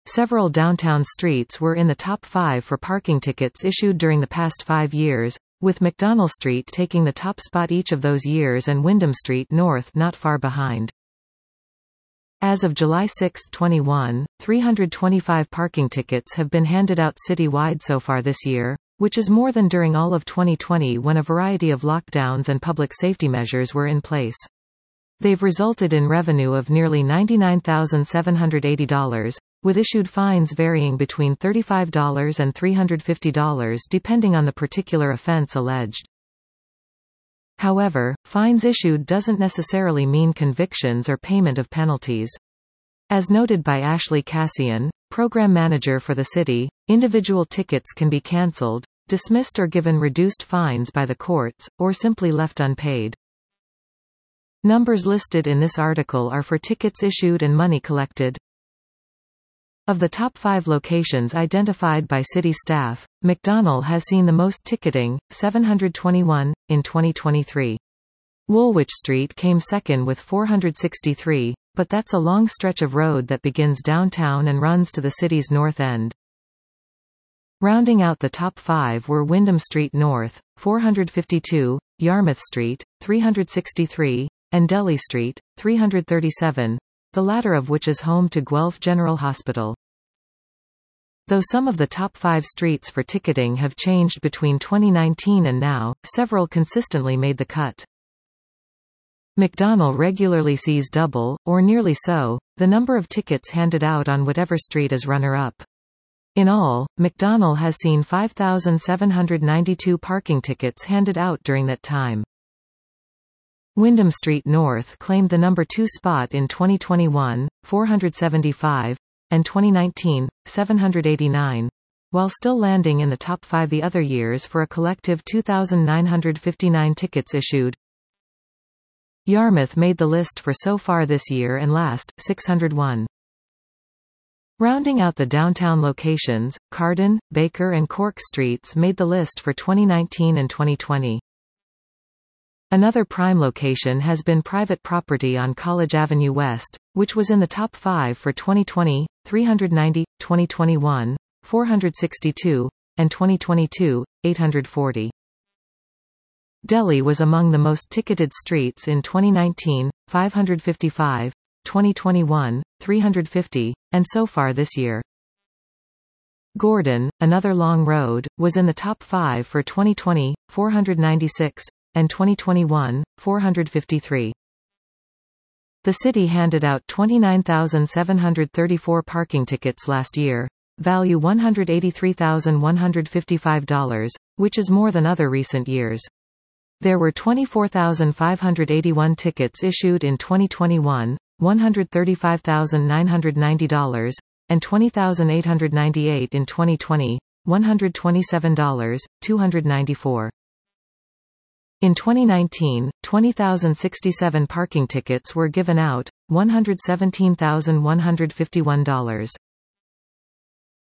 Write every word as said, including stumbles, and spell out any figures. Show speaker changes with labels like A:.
A: Several downtown streets were in the top five for parking tickets issued during the past five years, with McDonnell Street taking the top spot each of those years and Wyndham Street North not far behind. As of July sixth twenty-one, three hundred twenty-five parking tickets have been handed out citywide so far this year, which is more than during all of twenty twenty when a variety of lockdowns and public safety measures were in place. They've resulted in revenue of nearly ninety-nine thousand seven hundred eighty dollars, with issued fines varying between thirty-five dollars and three hundred fifty dollars depending on the particular offense alleged. However, fines issued doesn't necessarily mean convictions or payment of penalties. As noted by Ashley Cassian, program manager for the city, individual tickets can be cancelled, dismissed or given reduced fines by the courts, or simply left unpaid. Numbers listed in this article are for tickets issued and money collected. Of the top five locations identified by city staff, McDonnell has seen the most ticketing, seven hundred twenty-one, in twenty twenty-three. Woolwich Street came second with four hundred sixty-three, but that's a long stretch of road that begins downtown and runs to the city's north end. Rounding out the top five were Wyndham Street North, four hundred fifty-two, Yarmouth Street, three hundred sixty-three, and Delhi Street, three hundred thirty-seven, the latter of which is home to Guelph General Hospital. Though some of the top five streets for ticketing have changed between twenty nineteen and now, several consistently made the cut. McDonnell regularly sees double, or nearly so, the number of tickets handed out on whatever street is runner-up. In all, McDonnell has seen five thousand seven hundred ninety-two parking tickets handed out during that time. Wyndham Street North claimed the number two spot in twenty twenty-one, four hundred seventy-five, and twenty nineteen, seven hundred eighty-nine, while still landing in the top five the other years for a collective two thousand nine hundred fifty-nine tickets issued. Yarmouth made the list for so far this year and last, six hundred one. Rounding out the downtown locations, Carden, Baker and Cork Streets made the list for twenty nineteen and twenty twenty. Another prime location has been private property on College Avenue West, which was in the top five for twenty twenty, three hundred ninety, twenty twenty-one, four hundred sixty-two, and twenty twenty-two, eight hundred forty. Delhi was among the most ticketed streets in twenty nineteen, five hundred fifty-five, twenty twenty-one, three hundred fifty, and so far this year. Gordon, another long road, was in the top five for twenty twenty, four hundred ninety-six, and twenty twenty-one, four hundred fifty-three. The city handed out twenty-nine thousand seven hundred thirty-four parking tickets last year, value one hundred eighty-three thousand one hundred fifty-five dollars, which is more than other recent years. There were twenty-four thousand five hundred eighty-one tickets issued in twenty twenty-one, one hundred thirty-five thousand nine hundred ninety dollars, and twenty thousand eight hundred ninety-eight in twenty twenty, one hundred twenty-seven thousand two hundred ninety-four. In twenty nineteen, twenty thousand sixty-seven parking tickets were given out, one hundred seventeen thousand one hundred fifty-one dollars.